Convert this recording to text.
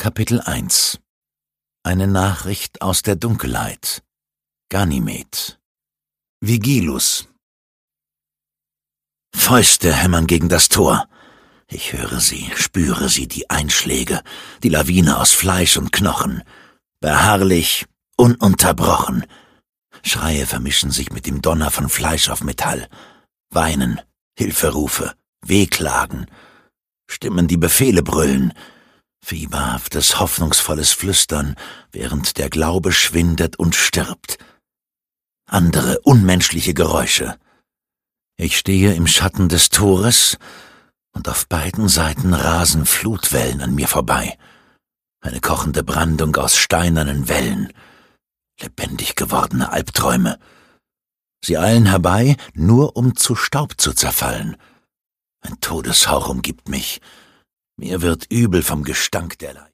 Kapitel 1 Eine Nachricht aus der Dunkelheit. Ganymed. Vigilus. Fäuste hämmern gegen das Tor. Ich höre sie, spüre sie, die Einschläge, die Lawine aus Fleisch und Knochen. Beharrlich, ununterbrochen. Schreie vermischen sich mit dem Donner von Fleisch auf Metall. Weinen, Hilferufe, Wehklagen. Stimmen, die Befehle brüllen. Fieberhaftes, hoffnungsvolles Flüstern, während der Glaube schwindet und stirbt. Andere unmenschliche Geräusche. Ich stehe im Schatten des Tores, und auf beiden Seiten rasen Flutwellen an mir vorbei. Eine kochende Brandung aus steinernen Wellen. Lebendig gewordene Albträume. Sie eilen herbei, nur um zu Staub zu zerfallen. Ein Todeshauch umgibt mich. Mir wird übel vom Gestank der Leiche.